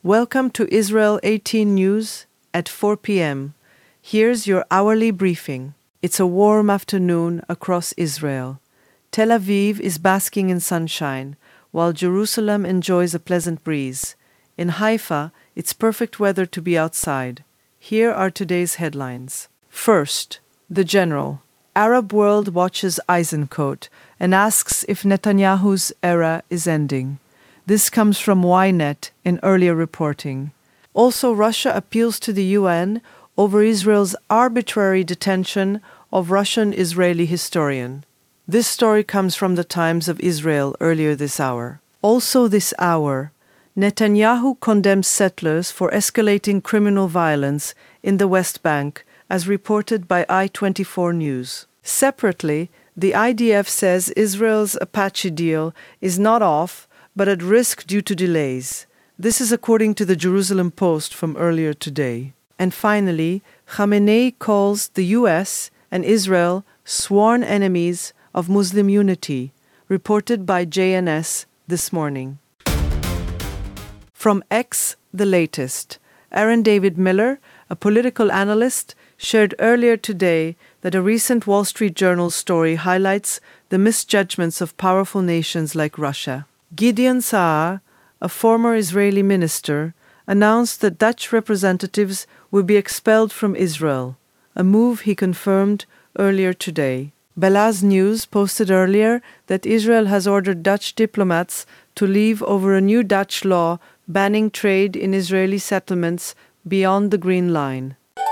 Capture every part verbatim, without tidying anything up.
Welcome to Israel eighteen News at four p.m. Here's your hourly briefing. It's a warm afternoon across Israel. Tel Aviv is basking in sunshine, while Jerusalem enjoys a pleasant breeze. In Haifa, it's perfect weather to be outside. Here are today's headlines. First, the general. Arab world watches Eisenkot and asks if Netanyahu's era is ending. This comes from Ynet in earlier reporting. Also, Russia appeals to the U N over Israel's arbitrary detention of Russian-Israeli historian. This story comes from the Times of Israel earlier this hour. Also this hour, Netanyahu condemns settlers for escalating criminal violence in the West Bank, as reported by I twenty-four News. Separately, the I D F says Israel's Apache deal is not off, but at risk due to delays. This is according to the Jerusalem Post from earlier today. And finally, Khamenei calls the U S and Israel sworn enemies of Muslim unity, reported by J N S this morning. From X, the latest. Aaron David Miller, a political analyst, shared earlier today that a recent Wall Street Journal story highlights the misjudgments of powerful nations like Russia. Gideon Saar, a former Israeli minister, announced that Dutch representatives will be expelled from Israel, a move he confirmed earlier today. Belaz News posted earlier that Israel has ordered Dutch diplomats to leave over a new Dutch law banning trade in Israeli settlements beyond the Green Line.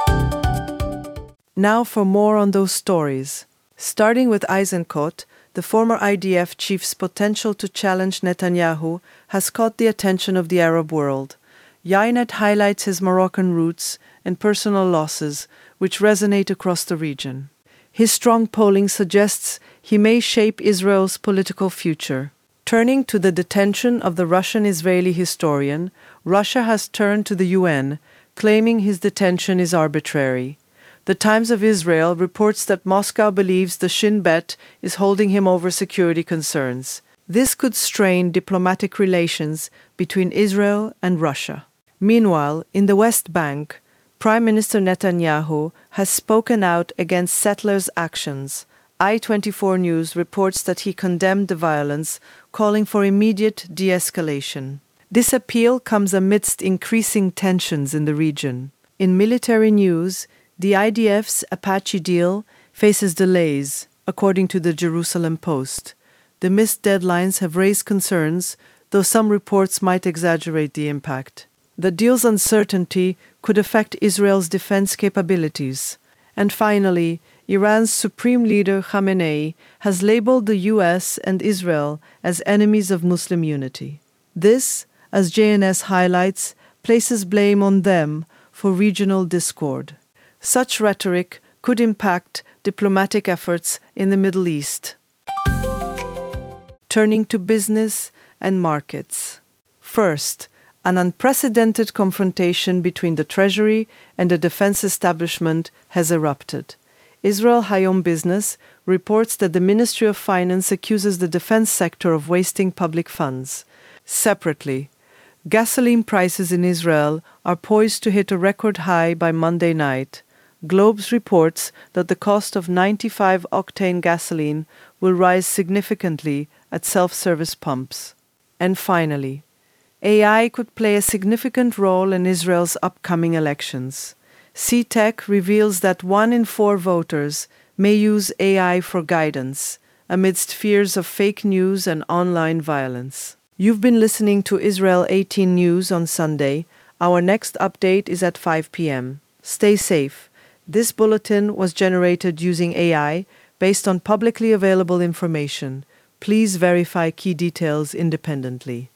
Now for more on those stories. Starting with Eisenkot, the former I D F chief's potential to challenge Netanyahu has caught the attention of the Arab world. Ynet highlights his Moroccan roots and personal losses, which resonate across the region. His strong polling suggests he may shape Israel's political future. Turning to the detention of the Russian-Israeli historian, Russia has turned to the U N, claiming his detention is arbitrary. The Times of Israel reports that Moscow believes the Shin Bet is holding him over security concerns. This could strain diplomatic relations between Israel and Russia. Meanwhile, in the West Bank, Prime Minister Netanyahu has spoken out against settlers' actions. I twenty-four News reports that he condemned the violence, calling for immediate de-escalation. This appeal comes amidst increasing tensions in the region. In military news, the I D F's Apache deal faces delays, according to the Jerusalem Post. The missed deadlines have raised concerns, though some reports might exaggerate the impact. The deal's uncertainty could affect Israel's defense capabilities. And finally, Iran's supreme leader Khamenei has labeled the U S and Israel as enemies of Muslim unity. This, as J N S highlights, places blame on them for regional discord. Such rhetoric could impact diplomatic efforts in the Middle East. Turning to business and markets. First, an unprecedented confrontation between the Treasury and the defense establishment has erupted. Israel Hayom Business reports that the Ministry of Finance accuses the defense sector of wasting public funds. Separately, gasoline prices in Israel are poised to hit a record high by Monday night. Globes reports that the cost of ninety-five octane gasoline will rise significantly at self-service pumps. And finally, A I could play a significant role in Israel's upcoming elections. C TEC reveals that one in four voters may use A I for guidance, amidst fears of fake news and online violence. You've been listening to Israel eighteen News on Sunday. Our next update is at five p.m. Stay safe. This bulletin was generated using A I based on publicly available information. Please verify key details independently.